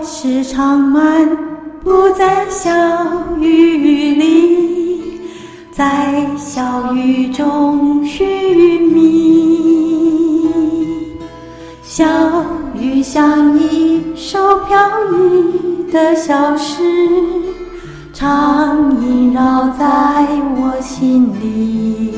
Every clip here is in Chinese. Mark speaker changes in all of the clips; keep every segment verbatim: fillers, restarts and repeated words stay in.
Speaker 1: 时常漫步在小雨里，在小雨中寻觅。小雨像一首飘逸的小诗，常萦绕在我心里。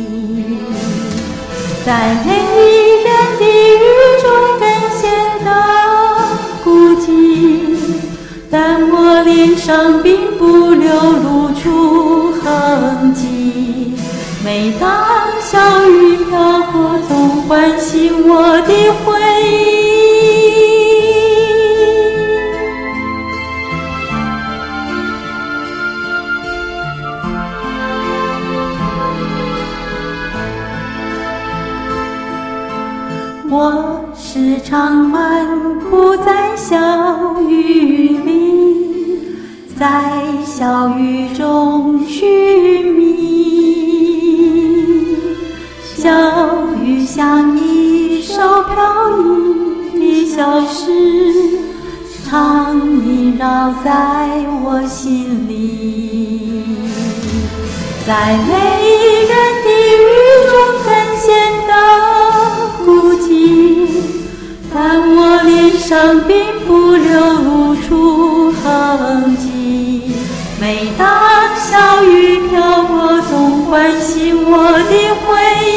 Speaker 1: 在每一点的雨中更显得孤寂，但我脸上并不流露出痕迹。每当小雨飘过，总唤醒我的回忆。我时常漫步在小雨里，在小雨中寻觅。小雨像一首飘逸的小诗，常萦绕在我心里。在每一人的雨中更显得孤寂，但我脸上并不流露出痕迹。每当小雨飘过，总唤醒我的回忆。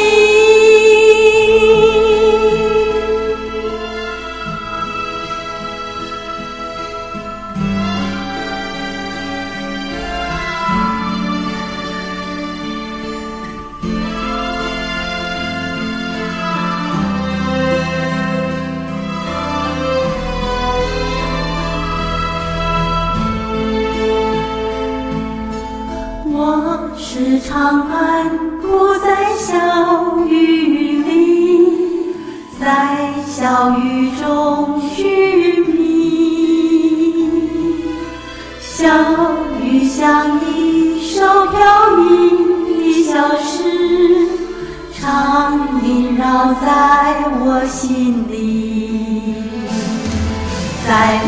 Speaker 1: 我时常漫步在小雨里，在小雨中寻觅。小雨像一首飘逸的小诗，常萦绕在我心里。在